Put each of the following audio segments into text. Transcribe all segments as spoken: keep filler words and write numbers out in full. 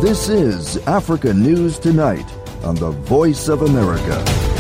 This is Africa News Tonight on the Voice of America.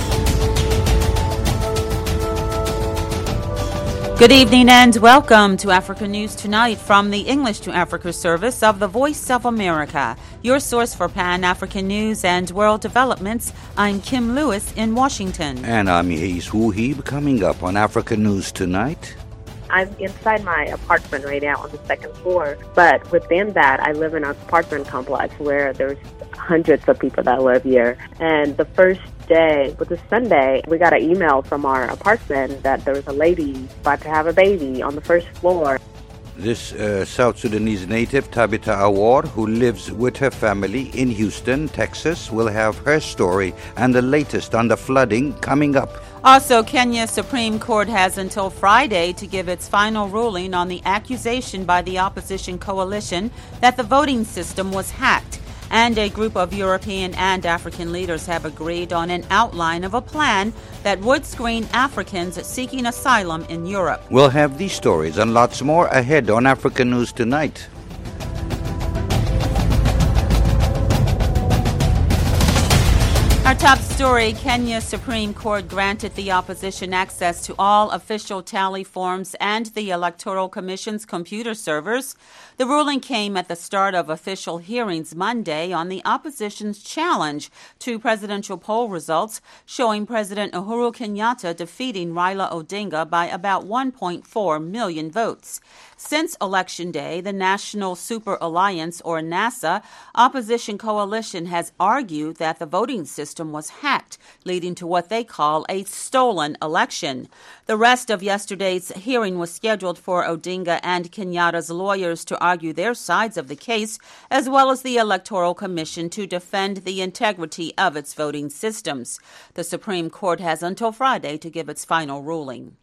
Good evening and welcome to Africa News Tonight from the English to Africa service of the Voice of America, your source for Pan-African news and world developments. I'm Kim Lewis in Washington. And I'm Hayes Wuhib. Coming up on Africa News Tonight. I'm inside my apartment right now on the second floor, but within that, I live in an apartment complex where there's hundreds of people that live here. And the first day, which was Sunday, we got an email from our apartment that there was a lady about to have a baby on the first floor. This uh, South Sudanese native, Tabitha Awar, who lives with her family in Houston, Texas, will have her story and the latest on the flooding coming up. Also, Kenya's Supreme Court has until Friday to give its final ruling on the accusation by the opposition coalition that the voting system was hacked. And a group of European and African leaders have agreed on an outline of a plan that would screen Africans seeking asylum in Europe. We'll have these stories and lots more ahead on Africa News Tonight. Our top story, Kenya's Supreme Court granted the opposition access to all official tally forms and the Electoral Commission's computer servers. The ruling came at the start of official hearings Monday on the opposition's challenge to presidential poll results, showing President Uhuru Kenyatta defeating Raila Odinga by about one point four million votes. Since Election Day, the National Super Alliance, or NASA, opposition coalition has argued that the voting system was hacked, leading to what they call a stolen election. The rest of yesterday's hearing was scheduled for Odinga and Kenyatta's lawyers to argue their sides of the case, as well as the Electoral Commission to defend the integrity of its voting systems. The Supreme Court has until Friday to give its final ruling.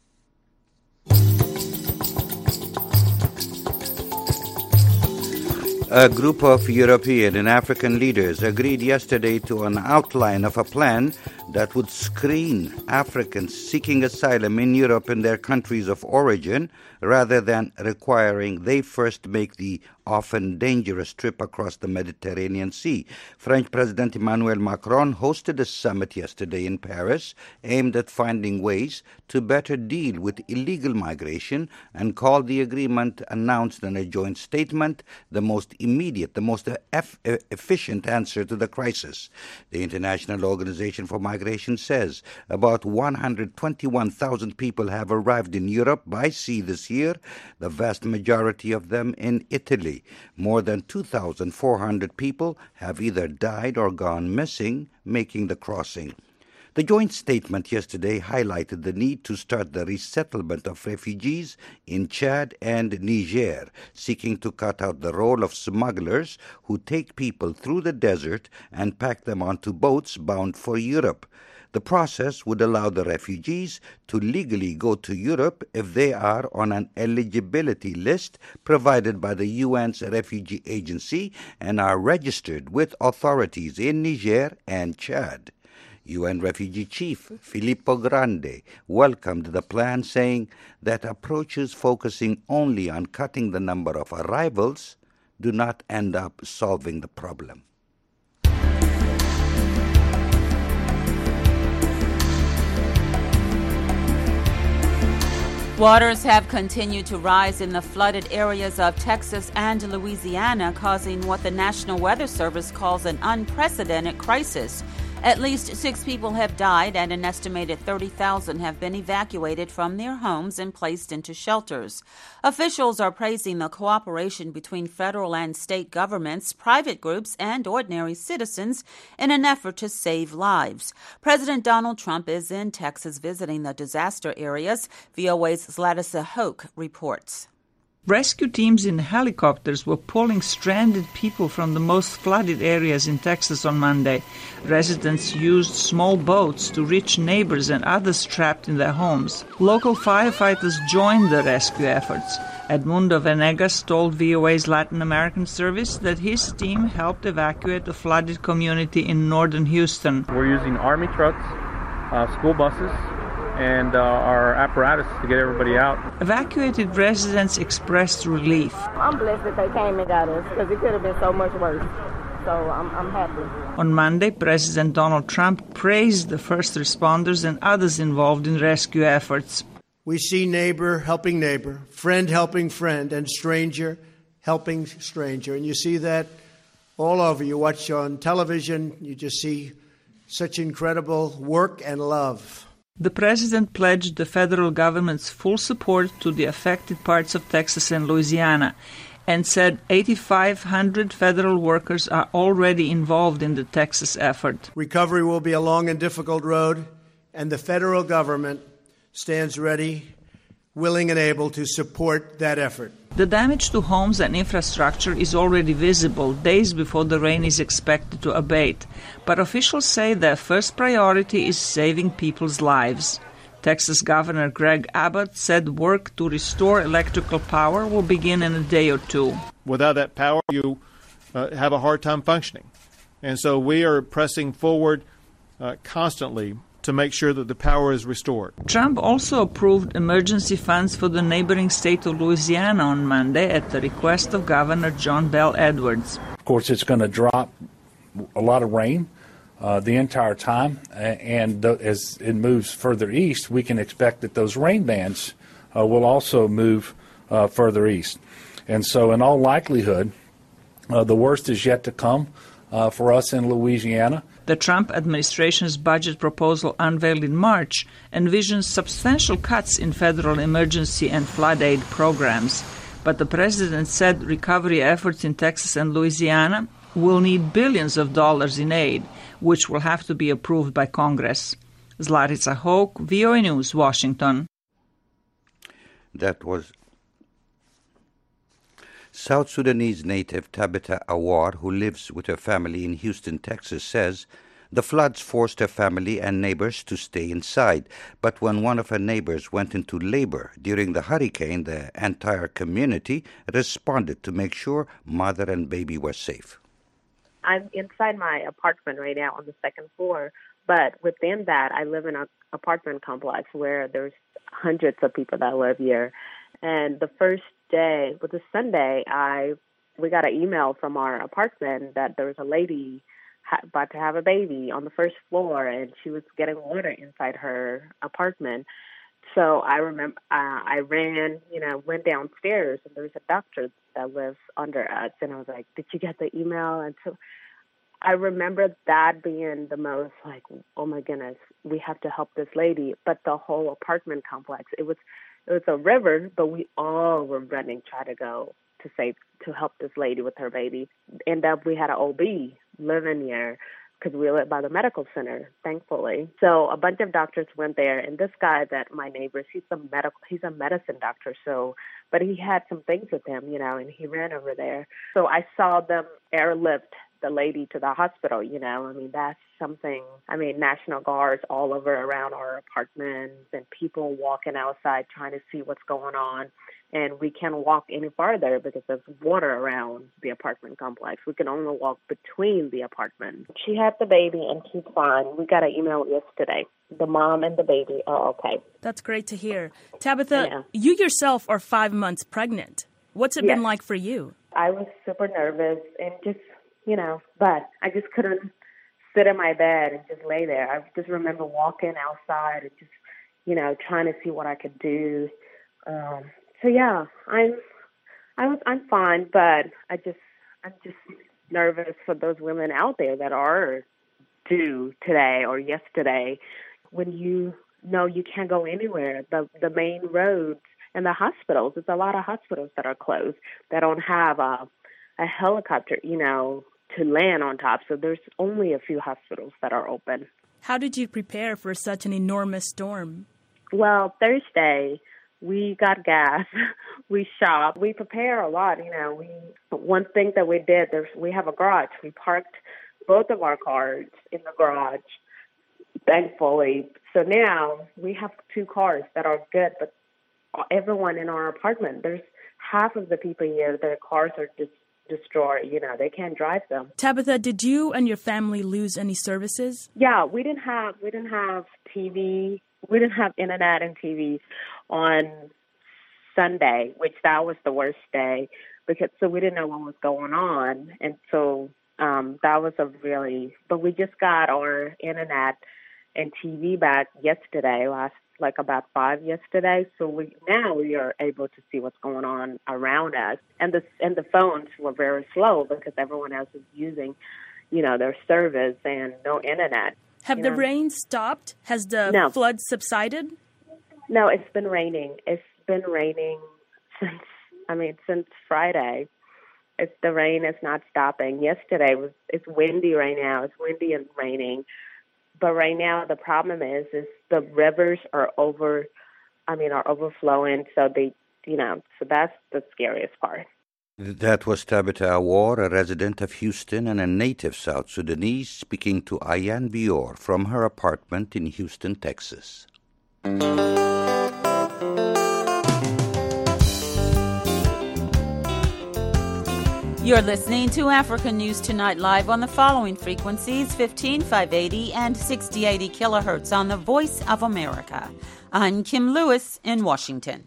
A group of European and African leaders agreed yesterday to an outline of a plan that would screen Africans seeking asylum in Europe in their countries of origin rather than requiring they first make the often dangerous trip across the Mediterranean Sea. French President Emmanuel Macron hosted a summit yesterday in Paris aimed at finding ways to better deal with illegal migration and called the agreement announced in a joint statement the most immediate, the most eff- efficient answer to the crisis. The International Organization for Migration says about one hundred twenty-one thousand people have arrived in Europe by sea this year, the vast majority of them in Italy. More than two thousand four hundred people have either died or gone missing making the crossing. The joint statement yesterday highlighted the need to start the resettlement of refugees in Chad and Niger, seeking to cut out the role of smugglers who take people through the desert and pack them onto boats bound for Europe. The process would allow the refugees to legally go to Europe if they are on an eligibility list provided by the U N's Refugee Agency and are registered with authorities in Niger and Chad. U N Refugee Chief Filippo Grandi welcomed the plan, saying that approaches focusing only on cutting the number of arrivals do not end up solving the problem. Waters have continued to rise in the flooded areas of Texas and Louisiana, causing what the National Weather Service calls an unprecedented crisis. At least six people have died and an estimated thirty thousand have been evacuated from their homes and placed into shelters. Officials are praising the cooperation between federal and state governments, private groups, and ordinary citizens in an effort to save lives. President Donald Trump is in Texas visiting the disaster areas. V O A's Zlatisa Hoke reports. Rescue teams in helicopters were pulling stranded people from the most flooded areas in Texas on Monday. Residents used small boats to reach neighbors and others trapped in their homes. Local firefighters joined the rescue efforts. Edmundo Venegas told V O A's Latin American service that his team helped evacuate a flooded community in northern Houston. We're using Army trucks, uh, school buses, and uh, our apparatus to get everybody out. Evacuated residents expressed relief. I'm blessed that they came and got us because it could have been so much worse. so I'm, I'm happy. On Monday, President Donald Trump praised the first responders and others involved in rescue efforts. We see neighbor helping neighbor, friend helping friend, and stranger helping stranger. And you see that all over. You watch on television, you just see such incredible work and love. The president pledged the federal government's full support to the affected parts of Texas and Louisiana and said eight thousand five hundred federal workers are already involved in the Texas effort. Recovery will be a long and difficult road, and the federal government stands ready, willing and able to support that effort. The damage to homes and infrastructure is already visible days before the rain is expected to abate, but officials say their first priority is saving people's lives. Texas Governor Greg Abbott said work to restore electrical power will begin in a day or two. Without that power, you uh, have a hard time functioning. And so we are pressing forward uh, constantly to make sure that the power is restored. Trump also approved emergency funds for the neighboring state of Louisiana on Monday at the request of Governor John Bell Edwards. Of course, it's going to drop a lot of rain uh, the entire time, and th- as it moves further east, we can expect that those rain bands uh, will also move uh, further east. And so in all likelihood, uh, the worst is yet to come uh, for us in Louisiana. The Trump administration's budget proposal unveiled in March envisions substantial cuts in federal emergency and flood aid programs. But the president said recovery efforts in Texas and Louisiana will need billions of dollars in aid, which will have to be approved by Congress. Zlarica Hoke, V O A News, Washington. That was South Sudanese native Tabitha Awar, who lives with her family in Houston, Texas, says the floods forced her family and neighbors to stay inside. But when one of her neighbors went into labor during the hurricane, the entire community responded to make sure mother and baby were safe. I'm inside my apartment right now on the second floor, but within that, I live in an apartment complex where there's hundreds of people that live here. And the first day, with the Sunday, I we got an email from our apartment that there was a lady ha- about to have a baby on the first floor, and she was getting water inside her apartment. So I remember uh, I ran, you know, went downstairs, and there was a doctor that lives under us, and I was like, "Did you get the email?" And so I remember that being the most like, "Oh my goodness, we have to help this lady." But the whole apartment complex, it was. It was a river, but we all were running, trying to go to save, to help this lady with her baby. End up, we had an O B living here because we live by the medical center, thankfully. So a bunch of doctors went there, and this guy that my neighbor, he's a medical, he's a medicine doctor. So, but he had some things with him, you know, and he ran over there. So I saw them airlift the lady to the hospital, you know. I mean, that's something, I mean, National Guards all over around our apartments and people walking outside trying to see what's going on. And we can't walk any farther because there's water around the apartment complex. We can only walk between the apartments. She had the baby and she's fine. We got an email yesterday. The mom and the baby are okay. That's great to hear. Tabitha, yeah. You yourself are five months pregnant. What's it yes. been like for you? I was super nervous and just, you know, but I just couldn't sit in my bed and just lay there. I just remember walking outside and just, you know, trying to see what I could do. Um, so yeah, I'm, I was, I'm fine, but I just, I'm just nervous for those women out there that are due today or yesterday. When you know you can't go anywhere, the the main roads and the hospitals. There's a lot of hospitals that are closed that don't have a a helicopter, you know, to land on top. So there's only a few hospitals that are open. How did you prepare for such an enormous storm? Well, Thursday, we got gas. We shopped. We prepare a lot, you know. We One thing that we did, there's, we have a garage. We parked both of our cars in the garage, thankfully. So now we have two cars that are good, but everyone in our apartment, there's half of the people here, their cars are just destroyed. You know, they can't drive them. Tabitha, did you and your family lose any services? Yeah, we didn't have we didn't have T V. We didn't have internet and T V on Sunday, which that was the worst day because so we didn't know what was going on, and so Um, that was a really, but we just got our internet and T V back yesterday, last like about five yesterday. So we now we are able to see what's going on around us. And the and the phones were very slow because everyone else is using, you know, their service and no internet. Have the know? rain stopped? Has the no. flood subsided? No, it's been raining. It's been raining since I mean since Friday. It's the rain is not stopping. Yesterday was it's windy right now. It's windy and raining. But right now the problem is is the rivers are over I mean are overflowing, so they you know, so that's the scariest part. That was Tabitha Awar, a resident of Houston and a native South Sudanese, speaking to Ayan Bior from her apartment in Houston, Texas. You're listening to Africa News Tonight live on the following frequencies, fifteen five eighty and sixty eighty kilohertz on the Voice of America. I'm Kim Lewis in Washington.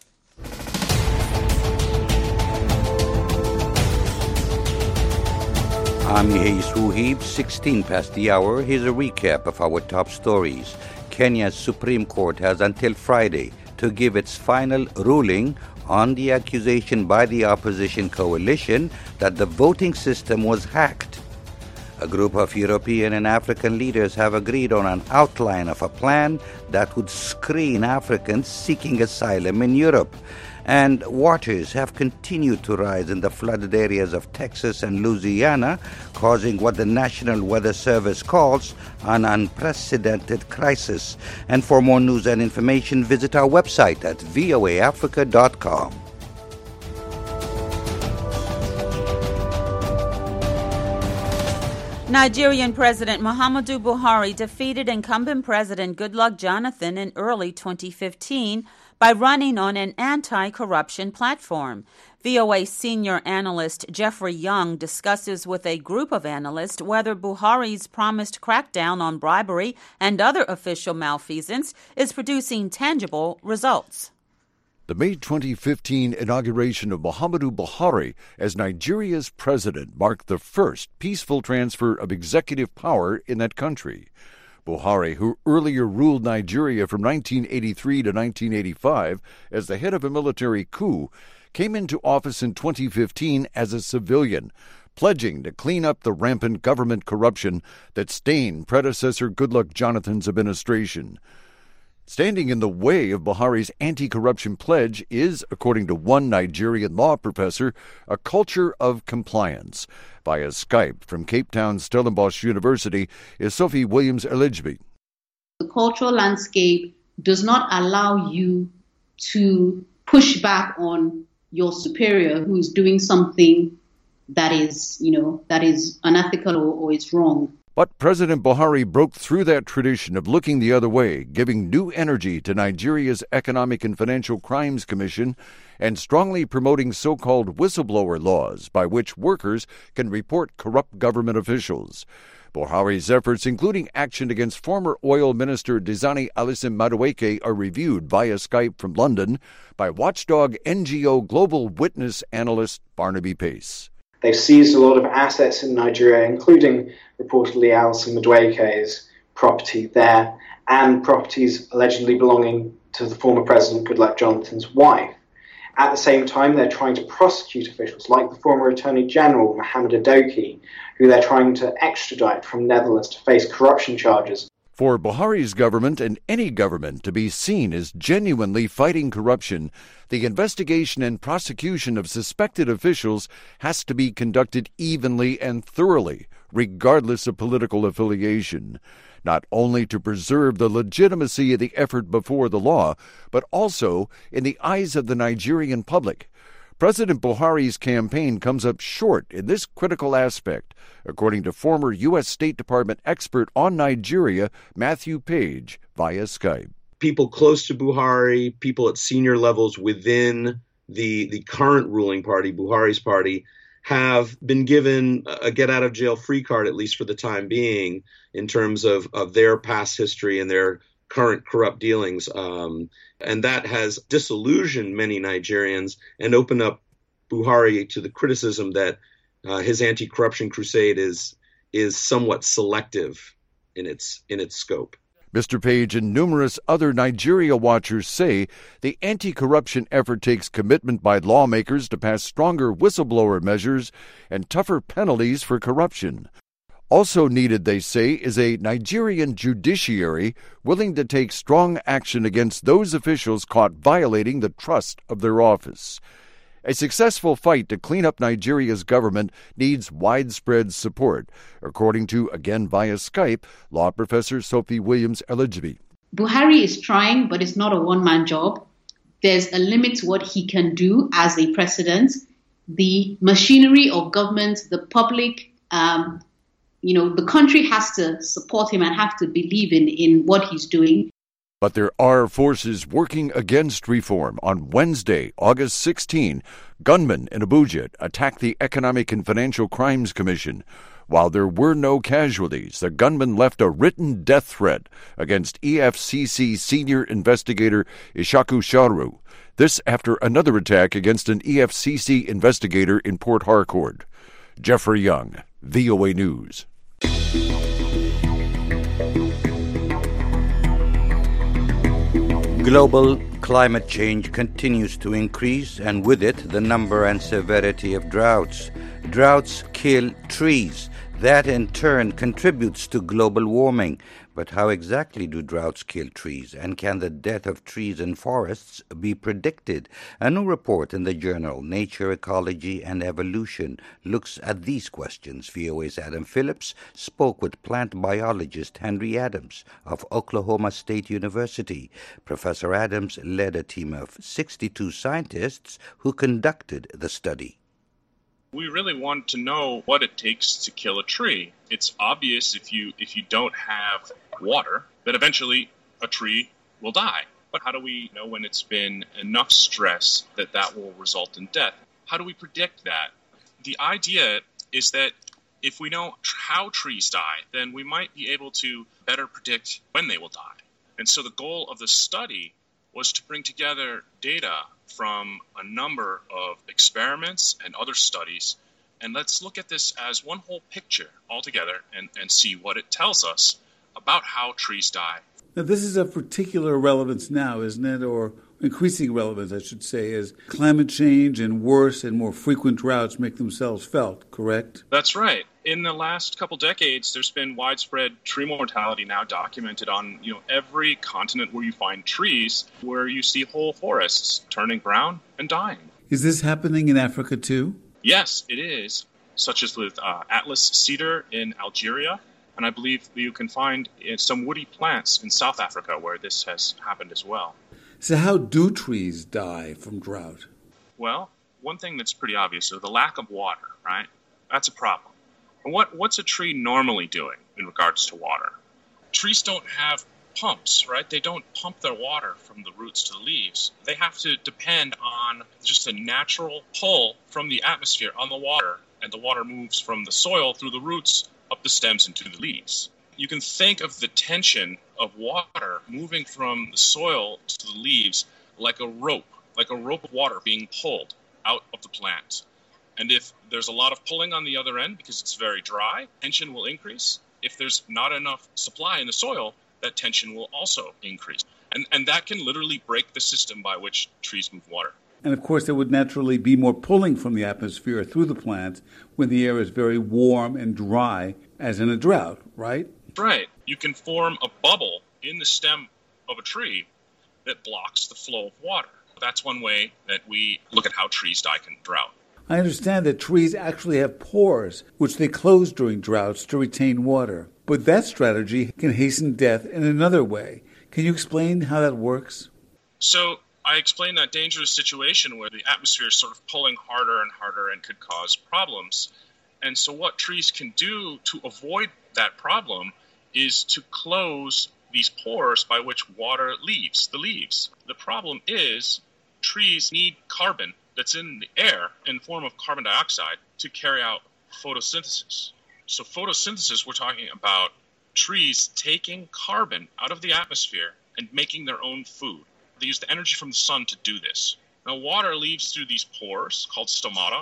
I'm Yehi Suhib, sixteen past the hour. Here's a recap of our top stories. Kenya's Supreme Court has until Friday to give its final ruling on the accusation by the opposition coalition that the voting system was hacked. A group of European and African leaders have agreed on an outline of a plan that would screen Africans seeking asylum in Europe. And waters have continued to rise in the flooded areas of Texas and Louisiana, causing what the National Weather Service calls an unprecedented crisis. And for more news and information, visit our website at v o a africa dot com. Nigerian President Muhammadu Buhari defeated incumbent President Goodluck Jonathan in early twenty fifteen by running on an anti-corruption platform. V O A senior analyst Jeffrey Young discusses with a group of analysts whether Buhari's promised crackdown on bribery and other official malfeasance is producing tangible results. The May twenty fifteen inauguration of Muhammadu Buhari as Nigeria's president marked the first peaceful transfer of executive power in that country. Buhari, who earlier ruled Nigeria from nineteen eighty-three to nineteen eighty-five as the head of a military coup, came into office in twenty fifteen as a civilian, pledging to clean up the rampant government corruption that stained predecessor Goodluck Jonathan's administration. Standing in the way of Buhari's anti-corruption pledge is, according to one Nigerian law professor, a culture of compliance. Via Skype from Cape Town Stellenbosch University is Sophie Williams-Eligby. The cultural landscape does not allow you to push back on your superior who is doing something that is, you know, that is unethical or, or is wrong. But President Buhari broke through that tradition of looking the other way, giving new energy to Nigeria's Economic and Financial Crimes Commission and strongly promoting so-called whistleblower laws by which workers can report corrupt government officials. Buhari's efforts, including action against former oil minister Dizzani Alison Madueke, are reviewed via Skype from London by watchdog N G O Global Witness analyst Barnaby Pace. They've seized a lot of assets in Nigeria, including reportedly Alison Madueke's property there and properties allegedly belonging to the former President Goodluck Jonathan's wife. At the same time, they're trying to prosecute officials like the former Attorney General, Mohamed Adoke, who they're trying to extradite from Netherlands to face corruption charges. For Buhari's government and any government to be seen as genuinely fighting corruption, the investigation and prosecution of suspected officials has to be conducted evenly and thoroughly, regardless of political affiliation, not only to preserve the legitimacy of the effort before the law, but also in the eyes of the Nigerian public. President Buhari's campaign comes up short in this critical aspect, according to former U S State Department expert on Nigeria, Matthew Page, via Skype. People close to Buhari, people at senior levels within the, the current ruling party, Buhari's party, have been given a get-out-of-jail-free card, at least for the time being, in terms of, of their past history and their current corrupt dealings. Um, and that has disillusioned many Nigerians and opened up Buhari to the criticism that uh, his anti-corruption crusade is is somewhat selective in its in its scope. Mister Page and numerous other Nigeria watchers say the anti-corruption effort takes commitment by lawmakers to pass stronger whistleblower measures and tougher penalties for corruption. Also needed, they say, is a Nigerian judiciary willing to take strong action against those officials caught violating the trust of their office. A successful fight to clean up Nigeria's government needs widespread support, according to, again via Skype, law professor Sophie Williams-Elegibi. Buhari is trying, but it's not a one-man job. There's a limit to what he can do as a president. The machinery of government, the public, um, you know, the country has to support him and have to believe in, in what he's doing. But there are forces working against reform. On Wednesday, August sixteenth, gunmen in Abuja attacked the Economic and Financial Crimes Commission. While there were no casualties, the gunman left a written death threat against E F C C senior investigator Ishaku Sharu. This after another attack against an E F C C investigator in Port Harcourt. Jeffrey Young, V O A News. Global climate change continues to increase, and with it, the number and severity of droughts. Droughts kill trees. That, in turn, contributes to global warming. But how exactly do droughts kill trees, and can the death of trees and forests be predicted? A new report in the journal Nature, Ecology and Evolution looks at these questions. V O A's Adam Phillips spoke with plant biologist Henry Adams of Oklahoma State University. Professor Adams led a team of sixty-two scientists who conducted the study. We really want to know what it takes to kill a tree. It's obvious if you if you don't have water, that eventually a tree will die. But how do we know when it's been enough stress that that will result in death? How do we predict that? The idea is that if we know how trees die, then we might be able to better predict when they will die. And so the goal of the study was to bring together data from a number of experiments and other studies, and let's look at this as one whole picture altogether and, and see what it tells us about how trees die. Now, this is of particular relevance now, isn't it? Or increasing relevance, I should say, as climate change and worse and more frequent droughts make themselves felt, correct? That's right. In the last couple decades, there's been widespread tree mortality now documented on, you know, every continent where you find trees, where you see whole forests turning brown and dying. Is this happening in Africa too? Yes, it is, such as with uh, Atlas cedar in Algeria. And I believe you can find some woody plants in South Africa where this has happened as well. So how do trees die from drought? Well, one thing that's pretty obvious is the lack of water, right? That's a problem. And what, what's a tree normally doing in regards to water? Trees don't have pumps, right? They don't pump their water from the roots to the leaves. They have to depend on just a natural pull from the atmosphere on the water, and the water moves from the soil through the roots up the stems into the leaves. You can think of the tension of water moving from the soil to the leaves like a rope, like a rope of water being pulled out of the plant. And if there's a lot of pulling on the other end because it's very dry, tension will increase. If there's not enough supply in the soil, that tension will also increase. And, and that can literally break the system by which trees move water. And of course, there would naturally be more pulling from the atmosphere through the plants when the air is very warm and dry, as in a drought, right? Right. You can form a bubble in the stem of a tree that blocks the flow of water. That's one way that we look at how trees die in drought. I understand that trees actually have pores, which they close during droughts to retain water. But that strategy can hasten death in another way. Can you explain how that works? So I explained that dangerous situation where the atmosphere is sort of pulling harder and harder and could cause problems. And so what trees can do to avoid that problem is to close these pores by which water leaves the leaves. The problem is trees need carbon that's in the air in the form of carbon dioxide to carry out photosynthesis. So photosynthesis, we're talking about trees taking carbon out of the atmosphere and making their own food. They use the energy from the sun to do this. Now, water leaves through these pores called stomata,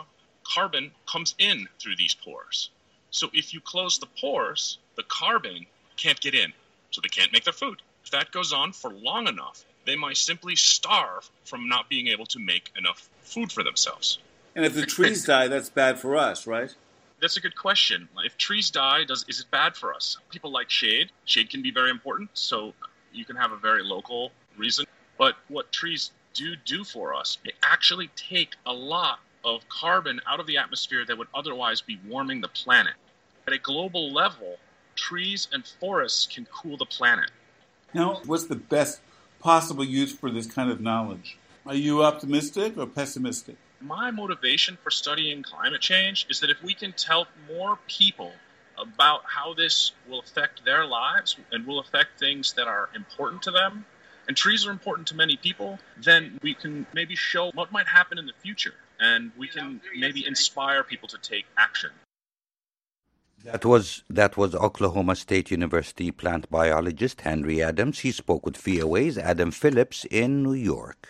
carbon comes in through these pores. So if you close the pores, the carbon can't get in, so they can't make their food. If that goes on for long enough, they might simply starve from not being able to make enough food for themselves. And if the trees die, that's bad for us, right? That's a good question. If trees die, does is it bad for us? People like shade. Shade can be very important, so you can have a very local reason. But what trees do do for us, they actually take a lot of carbon out of the atmosphere that would otherwise be warming the planet. At a global level, trees and forests can cool the planet. Now, what's the best possible use for this kind of knowledge? Are you optimistic or pessimistic? My motivation for studying climate change is that if we can tell more people about how this will affect their lives and will affect things that are important to them, and trees are important to many people, then we can maybe show what might happen in the future, and we can maybe inspire people to take action. That was that was Oklahoma State University plant biologist Henry Adams. He spoke with V O A's Adam Phillips in New York.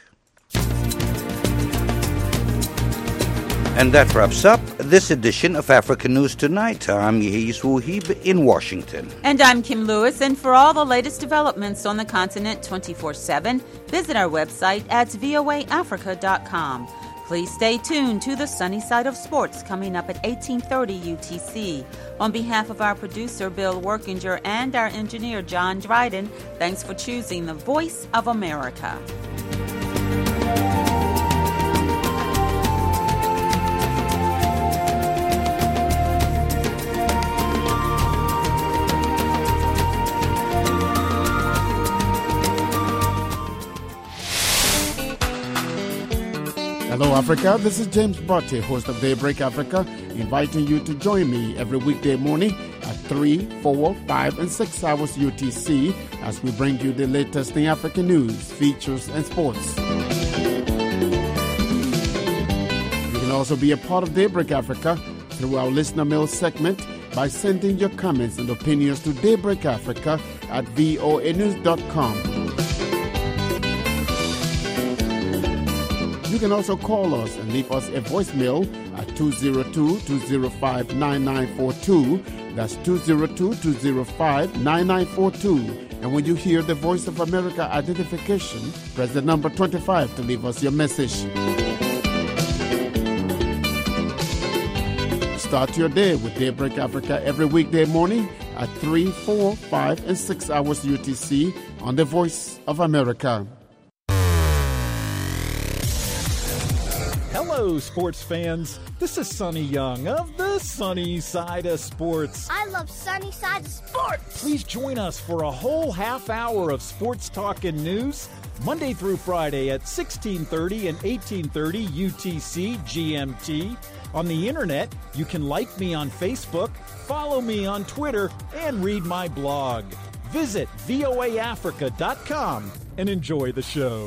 And that wraps up this edition of African News Tonight. I'm Yehiz Wuhib in Washington. And I'm Kim Lewis. And for all the latest developments on the continent twenty-four seven, visit our website at voa africa dot com. Please stay tuned to the Sunny Side of Sports coming up at eighteen thirty U T C. On behalf of our producer, Bill Workinger, and our engineer, John Dryden, thanks for choosing the Voice of America. Hello, Africa. This is James Botte, host of Daybreak Africa, inviting you to join me every weekday morning at three, four, five, and six hours U T C as we bring you the latest in African news, features, and sports. You can also be a part of Daybreak Africa through our listener mail segment by sending your comments and opinions to Daybreak Africa at voa news dot com. You can also call us and leave us a voicemail at two oh two, two oh five, nine nine four two. That's two oh two, two oh five, nine nine four two. And when you hear the Voice of America identification, press the number twenty-five to leave us your message. Start your day with Daybreak Africa every weekday morning at three, four, five, and six hours U T C on the Voice of America. Hello, sports fans. This is Sonny Young of the Sunny Side of Sports. I love Sunny Side of Sports. Please join us for a whole half hour of sports talk and news, Monday through Friday at sixteen thirty and eighteen thirty U T C G M T. On the internet, you can like me on Facebook, follow me on Twitter, and read my blog. Visit voa africa dot com and enjoy the show.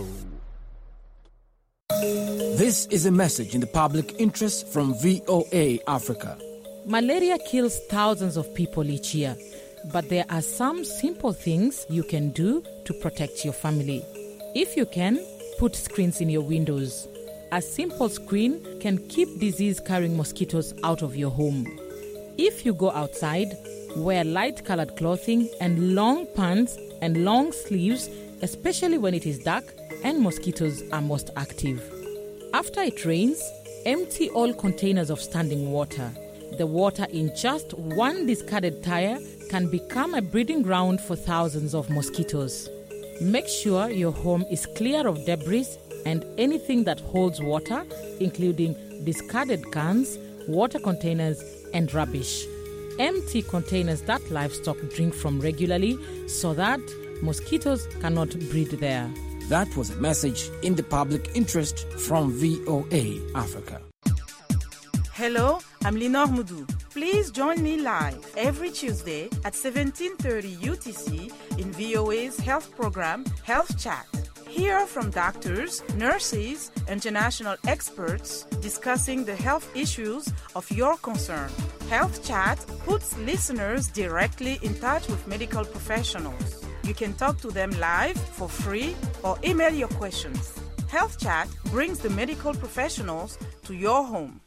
This is a message in the public interest from V O A Africa. Malaria kills thousands of people each year, but there are some simple things you can do to protect your family. If you can, put screens in your windows. A simple screen can keep disease-carrying mosquitoes out of your home. If you go outside, wear light-colored clothing and long pants and long sleeves, especially when it is dark and mosquitoes are most active. After it rains, empty all containers of standing water. The water in just one discarded tire can become a breeding ground for thousands of mosquitoes. Make sure your home is clear of debris and anything that holds water, including discarded cans, water containers, and rubbish. Empty containers that livestock drink from regularly so that mosquitoes cannot breed there. That was a message in the public interest from V O A Africa. Hello, I'm Linor Moudou. Please join me live every Tuesday at seventeen thirty U T C in V O A's health program, Health Chat. Hear from doctors, nurses, international experts discussing the health issues of your concern. Health Chat puts listeners directly in touch with medical professionals. You can talk to them live for free or email your questions. Health Chat brings the medical professionals to your home.